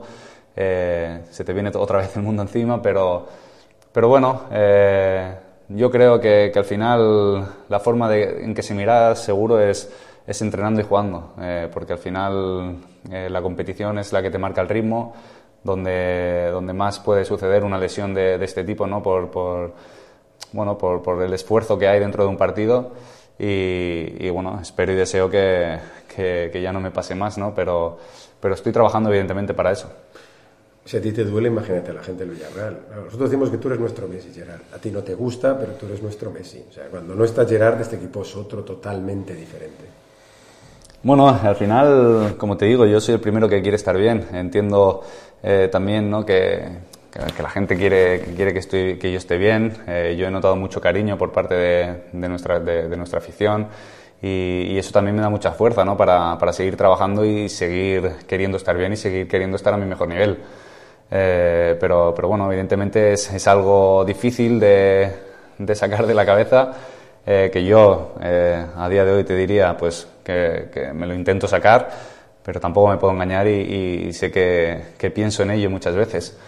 eh, se te viene otra vez el mundo encima, pero, pero bueno, eh, yo creo que, que al final la forma de, en que se mira seguro es, es entrenando y jugando, eh, porque al final eh, la competición es la que te marca el ritmo, donde, donde más puede suceder una lesión de, de este tipo, ¿no? Por, por, bueno, por, por el esfuerzo que hay dentro de un partido y, y bueno, espero y deseo que, que, que ya no me pase más, ¿no? Pero, pero estoy trabajando evidentemente para eso. Si a ti te duele, imagínate a la gente del Villarreal. Nosotros decimos que tú eres nuestro Messi, Gerard. A ti no te gusta, pero tú eres nuestro Messi. O sea, cuando no está Gerard, este equipo es otro totalmente diferente. Bueno, al final, como te digo, yo soy el primero que quiere estar bien. Entiendo eh, también, ¿no? que, que, que la gente quiere que, quiere que, estoy, que yo esté bien. Eh, yo he notado mucho cariño por parte de, de, nuestra, de, de nuestra afición y, y eso también me da mucha fuerza, ¿no? para, para seguir trabajando y seguir queriendo estar bien y seguir queriendo estar a mi mejor nivel. Eh, pero, pero bueno, evidentemente es, es algo difícil de, de sacar de la cabeza. Eh, que yo eh, a día de hoy te diría pues que, que me lo intento sacar, pero tampoco me puedo engañar y, y sé que, que pienso en ello muchas veces.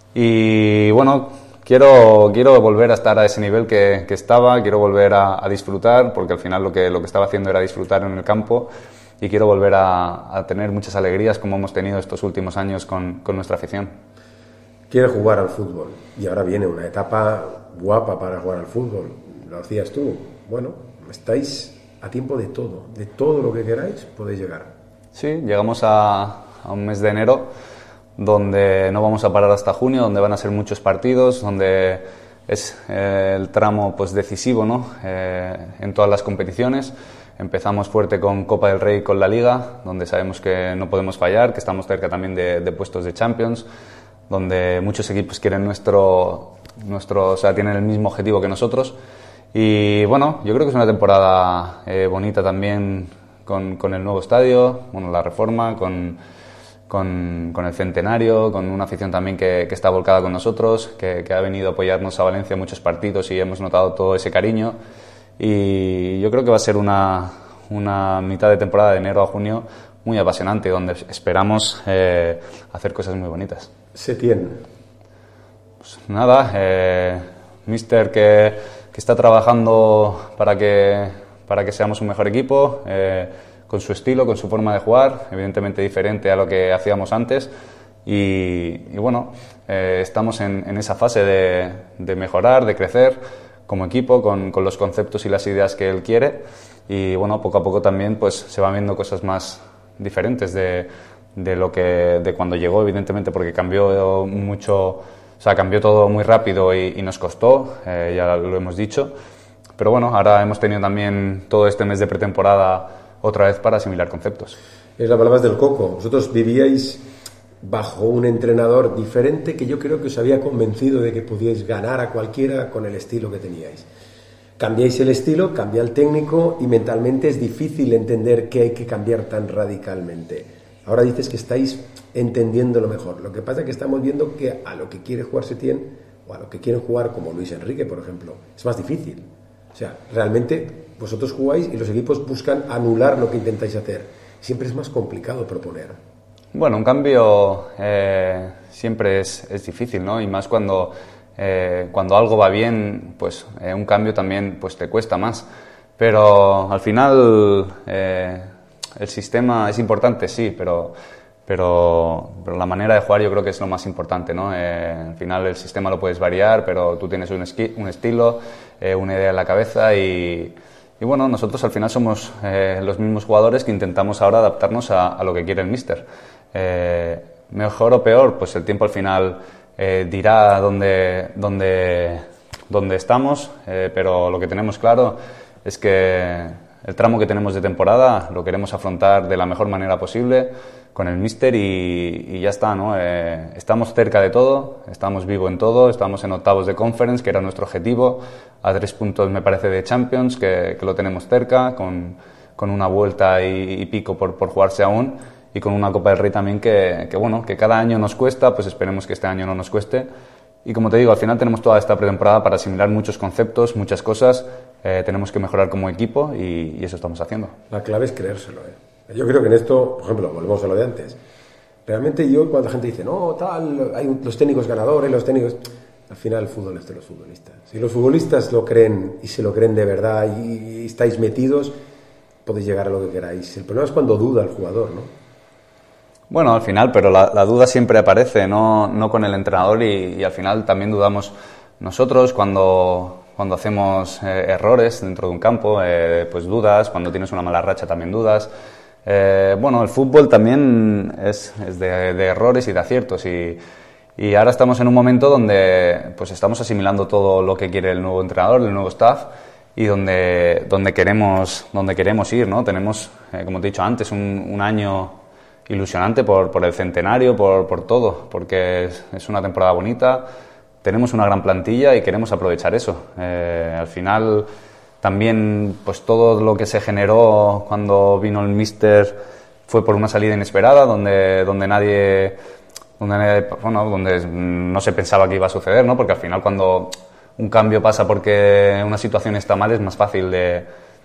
Y bueno, quiero, quiero volver a estar a ese nivel que, que estaba, quiero volver a, a disfrutar, porque al final lo que, lo que estaba haciendo era disfrutar en el campo y quiero volver a, a tener muchas alegrías como hemos tenido estos últimos años con, con nuestra afición. Quiere jugar al fútbol y ahora viene una etapa guapa para jugar al fútbol. Lo hacías tú. Bueno, estáis a tiempo de todo. De todo lo que queráis podéis llegar. Sí, llegamos a, a un mes de enero donde no vamos a parar hasta junio, donde van a ser muchos partidos, donde es eh, el tramo pues decisivo, ¿no? Eh, en todas las competiciones. Empezamos fuerte con Copa del Rey, con la Liga, donde sabemos que no podemos fallar, que estamos cerca también de, de puestos de Champions, donde muchos equipos quieren nuestro, nuestro, o sea, tienen el mismo objetivo que nosotros. Y bueno, yo creo que es una temporada eh, bonita también con, con el nuevo estadio, bueno, la reforma, con, con, con el centenario, con una afición también que, que está volcada con nosotros, que, que ha venido a apoyarnos a Valencia en muchos partidos y hemos notado todo ese cariño. Y yo creo que va a ser una, una mitad de temporada de enero a junio muy apasionante, donde esperamos eh, hacer cosas muy bonitas. Setién. Pues nada, eh, míster que, que está trabajando para que, para que seamos un mejor equipo, eh, con su estilo, con su forma de jugar, evidentemente diferente a lo que hacíamos antes. Y, y bueno, eh, estamos en, en esa fase de, de mejorar, de crecer como equipo, con, con los conceptos y las ideas que él quiere. Y bueno, poco a poco también pues se van viendo cosas más diferentes de, de lo que de cuando llegó, evidentemente, porque cambió mucho, o sea, cambió todo muy rápido y, y nos costó, eh, ya lo hemos dicho. Pero bueno, ahora hemos tenido también todo este mes de pretemporada otra vez para asimilar conceptos. Es la palabra del Coco. Vosotros vivíais bajo un entrenador diferente que yo creo que os había convencido de que podíais ganar a cualquiera con el estilo que teníais. Cambiáis el estilo, cambia el técnico y mentalmente es difícil entender que hay que cambiar tan radicalmente. Ahora dices que estáis entendiéndolo mejor. Lo que pasa es que estamos viendo que a lo que quiere jugar Setién o a lo que quieren jugar como Luis Enrique, por ejemplo, es más difícil. O sea, realmente vosotros jugáis y los equipos buscan anular lo que intentáis hacer. Siempre es más complicado proponer. Bueno, un cambio eh, siempre es, es difícil, ¿no? Y más cuando, eh, cuando algo va bien, pues eh, un cambio también pues, te cuesta más. Pero al final eh, el sistema es importante, sí, pero, pero, pero la manera de jugar yo creo que es lo más importante, ¿no? Eh, al final el sistema lo puedes variar, pero tú tienes un, esqui, un estilo, eh, una idea en la cabeza y... Y bueno, nosotros al final somos eh, los mismos jugadores que intentamos ahora adaptarnos a, a lo que quiere el míster. Eh, mejor o peor, pues el tiempo al final eh, dirá dónde, dónde, dónde estamos, eh, pero lo que tenemos claro es que el tramo que tenemos de temporada lo queremos afrontar de la mejor manera posible con el míster y, y ya está, ¿no? Eh, estamos cerca de todo, estamos vivos en todo, estamos en octavos de Conference, que era nuestro objetivo, a tres puntos me parece de Champions, que, que lo tenemos cerca, con, con una vuelta y, y pico por, por jugarse aún, y con una Copa del Rey también que, que, bueno, que cada año nos cuesta, pues esperemos que este año no nos cueste. Y como te digo, al final tenemos toda esta pretemporada para asimilar muchos conceptos, muchas cosas, eh, tenemos que mejorar como equipo y, y eso estamos haciendo. La clave es creérselo, ¿eh? Yo creo que en esto, por ejemplo, volvemos a lo de antes. Realmente yo, cuando la gente dice, no, tal, hay un, los técnicos ganadores, los técnicos... Al final el fútbol es de los futbolistas. Si los futbolistas lo creen y se lo creen de verdad y, y estáis metidos, podéis llegar a lo que queráis. El problema es cuando duda el jugador, ¿no? Bueno, al final, pero la, la duda siempre aparece, no, no con el entrenador y, y al final también dudamos nosotros cuando, cuando hacemos eh, errores dentro de un campo, eh, pues dudas, cuando tienes una mala racha también dudas. Eh, bueno, el fútbol también es, es de, de errores y de aciertos y, y ahora estamos en un momento donde pues estamos asimilando todo lo que quiere el nuevo entrenador, el nuevo staff y donde, donde, queremos, donde queremos ir, ¿no? Tenemos, eh, como te he dicho antes, un, un año ilusionante por, por el centenario, por, por todo, porque es, es una temporada bonita, tenemos una gran plantilla y queremos aprovechar eso. Eh, al final... También, pues todo lo que se generó cuando vino el míster fue por una salida inesperada, donde, donde nadie, donde nadie, bueno, donde no se pensaba que iba a suceder, ¿no? Porque al final cuando un cambio pasa porque una situación está mal es más fácil de,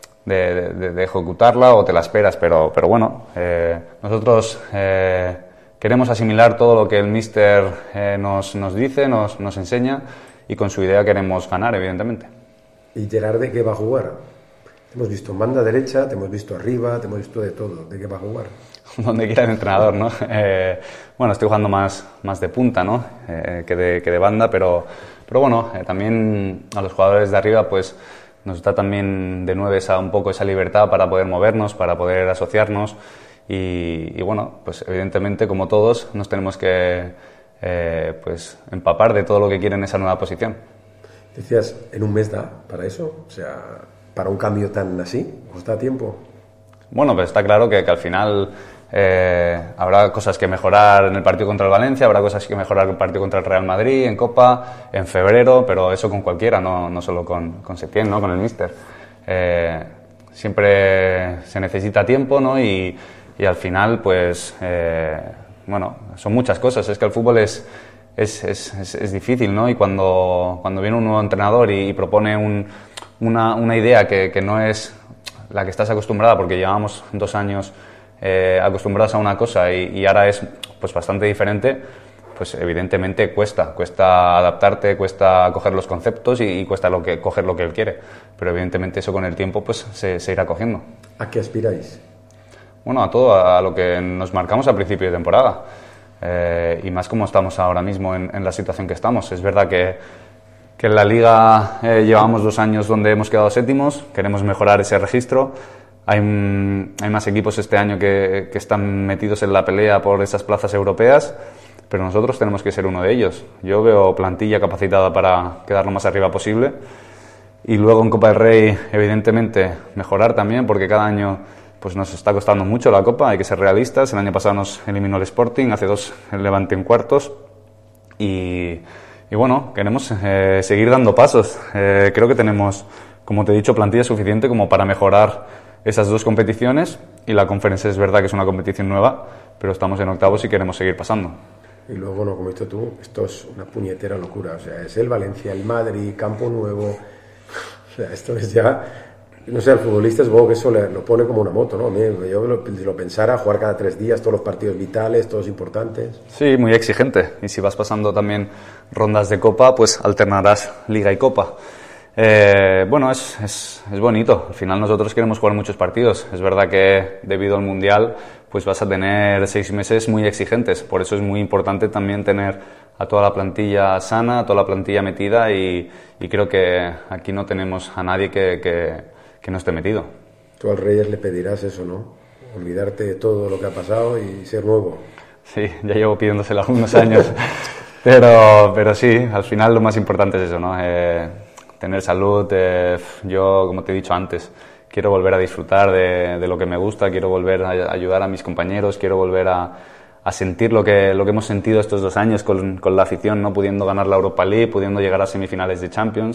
de, de, de ejecutarla o te la esperas, pero, pero bueno, eh, nosotros eh, queremos asimilar todo lo que el míster eh, nos, nos dice, nos, nos enseña y con su idea queremos ganar, evidentemente. ¿Y Gerard de qué va a jugar? Te hemos visto en banda derecha, te hemos visto arriba, te hemos visto de todo. ¿De qué va a jugar? Donde quiera el entrenador, ¿no? Eh, bueno, estoy jugando más, más de punta, ¿no? Eh, que, de, que de banda, pero, pero bueno, eh, también a los jugadores de arriba, pues nos da también de nueve esa, un poco esa libertad para poder movernos, para poder asociarnos y, y bueno, pues evidentemente, como todos, nos tenemos que eh, pues empapar de todo lo que quieren esa nueva posición. Decías, ¿en un mes da para eso? O sea, para un cambio tan así, ¿os da tiempo? Bueno, pero está claro que, que al final eh, habrá cosas que mejorar en el partido contra el Valencia, habrá cosas que mejorar en el partido contra el Real Madrid, en Copa, en febrero, pero eso con cualquiera, no, no solo con, con Setién, ¿no? Con el míster. Eh, siempre se necesita tiempo, ¿no? Y, y al final, pues, eh, bueno, son muchas cosas. Es que el fútbol es... Es, es, es, es difícil, ¿no? Y cuando, cuando viene un nuevo entrenador y, y propone un, una, una idea que, que no es la que estás acostumbrada, porque llevamos dos años eh, acostumbrados a una cosa y, y ahora es pues bastante diferente, pues evidentemente cuesta, cuesta adaptarte, cuesta coger los conceptos y, y cuesta lo que, coger lo que él quiere, pero evidentemente eso con el tiempo pues se, se irá cogiendo. ¿A qué aspiráis? Bueno, a todo, a lo que nos marcamos al principio de temporada. Eh, y más como estamos ahora mismo en, en la situación que estamos. Es verdad que, que en la Liga eh, llevamos dos años donde hemos quedado séptimos, queremos mejorar ese registro. Hay, hay más equipos este año que, que están metidos en la pelea por esas plazas europeas, pero nosotros tenemos que ser uno de ellos. Yo veo plantilla capacitada para quedar lo más arriba posible y luego en Copa del Rey, evidentemente, mejorar también, porque cada año pues nos está costando mucho la Copa, hay que ser realistas. El año pasado nos eliminó el Sporting, hace dos el Levante en cuartos. Y, y bueno, queremos eh, seguir dando pasos. Eh, creo que tenemos, como te he dicho, plantilla suficiente como para mejorar esas dos competiciones. Y la Conference es verdad que es una competición nueva, pero estamos en octavos y queremos seguir pasando. Y luego, bueno, como dices tú, esto es una puñetera locura. O sea, es el Valencia, el Madrid, Campo Nuevo. O sea, esto es ya... No sé, al futbolista supongo que eso le, lo pone como una moto, ¿no? A mí, yo lo, si lo pensara, jugar cada tres días, todos los partidos vitales, todos importantes. Sí, muy exigente. Y si vas pasando también rondas de Copa, pues alternarás Liga y Copa. Eh, bueno, es, es, es bonito. Al final nosotros queremos jugar muchos partidos. Es verdad que debido al Mundial, pues vas a tener seis meses muy exigentes. Por eso es muy importante también tener a toda la plantilla sana, a toda la plantilla metida y, y creo que aquí no tenemos a nadie que... que que no esté metido. Tú al Reyes le pedirás eso, ¿no? Olvidarte de todo lo que ha pasado y ser nuevo. Sí, ya llevo pidiéndoselo algunos años. pero, pero sí, al final lo más importante es eso, ¿no? Eh, tener salud. Eh, yo, como te he dicho antes, quiero volver a disfrutar de, de lo que me gusta, quiero volver a ayudar a mis compañeros, quiero volver a, a sentir lo que, lo que hemos sentido estos dos años con, con la afición, ¿no? Pudiendo ganar la Europa League, pudiendo llegar a semifinales de Champions.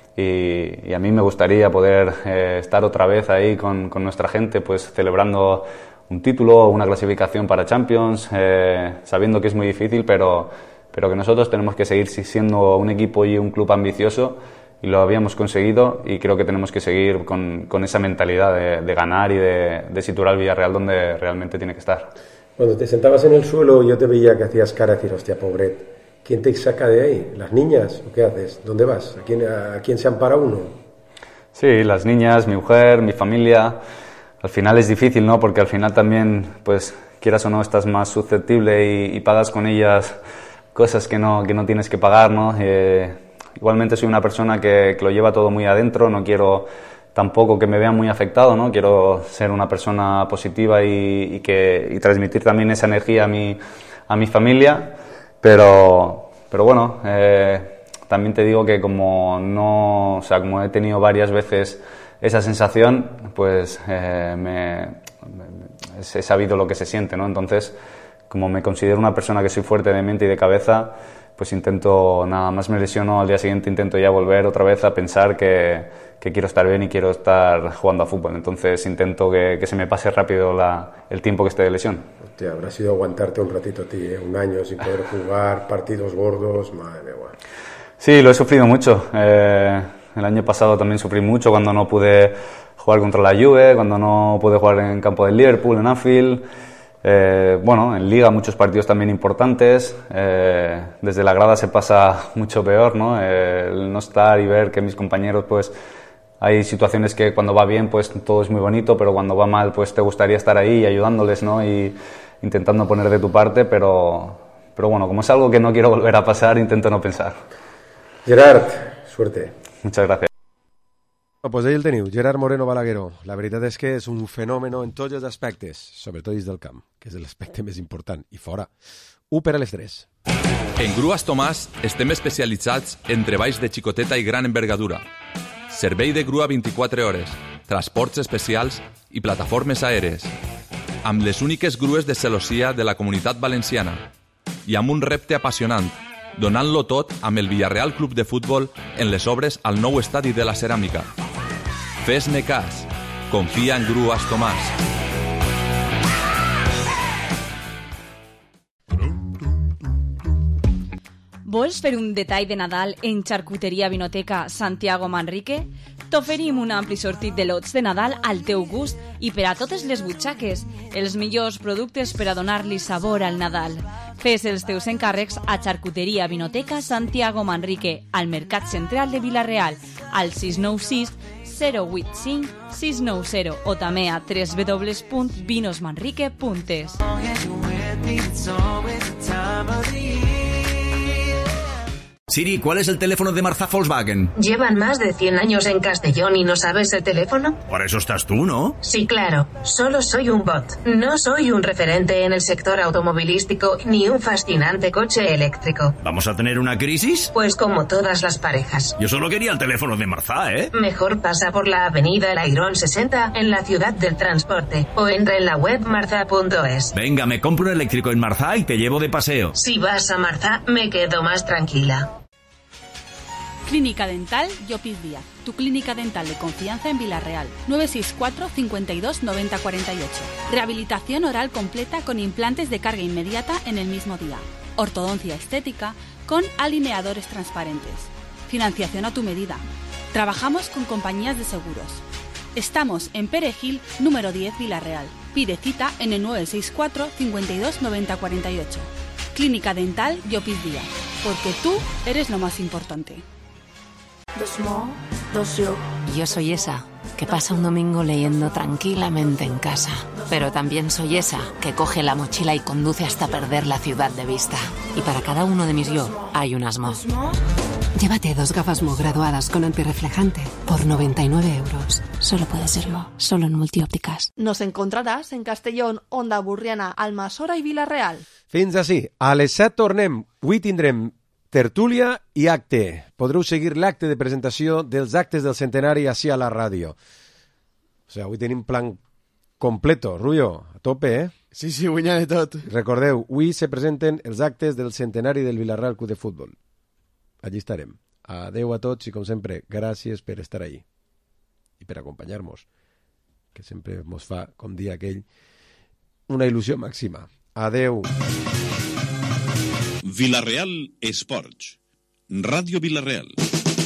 Y, y a mí me gustaría poder eh, estar otra vez ahí con, con nuestra gente, pues celebrando un título o una clasificación para Champions, eh, sabiendo que es muy difícil, pero, pero que nosotros tenemos que seguir siendo un equipo y un club ambicioso y lo habíamos conseguido y creo que tenemos que seguir con, con esa mentalidad de, de ganar y de, de situar al Villarreal donde realmente tiene que estar. Cuando te sentabas en el suelo yo te veía que hacías cara y decir, hostia, pobret. ¿Quién te saca de ahí? ¿Las niñas? ¿O qué haces? ¿Dónde vas? ¿A quién, a quién se ampara uno? Sí, las niñas, mi mujer, mi familia. Al final es difícil, ¿no? Porque al final también, pues, quieras o no, estás más susceptible y, y pagas con ellas cosas que no, que no tienes que pagar, ¿no? Eh, igualmente soy una persona que, que lo lleva todo muy adentro, no quiero tampoco que me vean muy afectado, ¿no? Quiero ser una persona positiva y, y, que, y transmitir también esa energía a mi, a mi familia. Pero, pero bueno, eh, también te digo que como no, o sea, como he tenido varias veces esa sensación, pues eh, me, me, he sabido lo que se siente, ¿no? Entonces, como me considero una persona que soy fuerte de mente y de cabeza, pues intento, nada más me lesiono, al día siguiente intento ya volver otra vez a pensar que, que quiero estar bien y quiero estar jugando a fútbol. Entonces intento que, que se me pase rápido la, el tiempo que esté de lesión. Hostia, habrá sido aguantarte un ratito a ti, ¿eh? Un año sin poder jugar, partidos gordos, madre mía. Sí, lo he sufrido mucho. Eh, el año pasado también sufrí mucho cuando no pude jugar contra la Juve, cuando no pude jugar en campo del Liverpool, en Anfield. Eh, bueno, en Liga muchos partidos también importantes. Eh, desde la grada se pasa mucho peor, ¿no? Eh, el no estar y ver que mis compañeros, pues, hay situaciones que cuando va bien, pues, todo es muy bonito, pero cuando va mal, pues, te gustaría estar ahí ayudándoles, ¿no? Y intentando poner de tu parte, pero, pero bueno, como es algo que no quiero volver a pasar, intento no pensar. Gerard, suerte. Muchas gracias. Pues ahí el teniu, Gerard Moreno Balagueró. La veritat és que és un fenòmeno en tots els aspectes, sobretot dins del camp, que és l'aspecte més important, i fora. U per a les tres. En Grues Tomàs estem especialitzats en treballs de xicoteta i gran envergadura. Servei de grua vint-i-quatre hores, transports especials i plataformes aèries. Amb les úniques grues de celossia de la Comunitat Valenciana. I amb un repte apassionant, donant-lo tot amb el Villarreal Club de Futbol en les obres al nou estadi de la Ceràmica. Fes-ne cas. Confia en Grues Tomàs. Vols fer un detall de Nadal en Xarcuteria Vinoteca Santiago Manrique? T'oferim un ampli sortit de lots de Nadal al teu gust i per a totes les butxaques, els millors productes per a donar-li sabor al Nadal. Fes els teus encàrrecs a Xarcuteria Vinoteca Santiago Manrique, al Mercat Central de Vila-real, al sis nou sis zero vuit cinc sis nou zero o també a w w w punt vinos manrique punt es. Siri, ¿cuál es el teléfono de Marzá Volkswagen? ¿Llevan más de cien años en Castellón y no sabes el teléfono? Por eso estás tú, ¿no? Sí, claro. Solo soy un bot. No soy un referente en el sector automovilístico ni un fascinante coche eléctrico. ¿Vamos a tener una crisis? Pues como todas las parejas. Yo solo quería el teléfono de Marzá, ¿eh? Mejor pasa por la avenida El Airón sesenta en la ciudad del transporte o entra en la web marza punto es. Venga, me compro un eléctrico en Marzá y te llevo de paseo. Si vas a Marzá, me quedo más tranquila. Clínica Dental Llopis Díaz, tu clínica dental de confianza en Vila-real. nueve seis cuatro, cincuenta y dos, noventa cuarenta y ocho. Rehabilitación oral completa con implantes de carga inmediata en el mismo día. Ortodoncia estética con alineadores transparentes. Financiación a tu medida. Trabajamos con compañías de seguros. Estamos en Perejil, número diez, Vila-real. Pide cita en el nueve seis cuatro, cincuenta y dos, noventa cuarenta y ocho. Clínica Dental Llopis Díaz, porque tú eres lo más importante. Yo soy esa que pasa un domingo leyendo tranquilamente en casa, pero también soy esa que coge la mochila y conduce hasta perder la ciudad de vista. Y para cada uno de mis yo hay un Asmo. Llévate dos gafas Mo graduadas con antirreflejante por noventa y nueve euros. Solo puede ser Mo, solo en Multiópticas. Nos encontraràs en Castellón, Onda Burriana, Almassora i Vila-real. Fins ací. A les set tornem. Avui tindrem tertúlia i acte. Podreu seguir l'acte de presentació dels actes del centenari ací a la ràdio. O sigui, avui tenim plan completo. Rubio, a tope, eh? Sí, sí, avui n'hi ha de tot. Recordeu, avui se presenten els actes del centenari del Vila-real Club de Futbol. Allí estarem. Adeu a tots i, com sempre, gràcies per estar ahí i per acompanyar-nos, que sempre mos fa, com dia aquell, una il·lusió màxima. Adeu. Vila-real Esports. Ràdio Vila-real.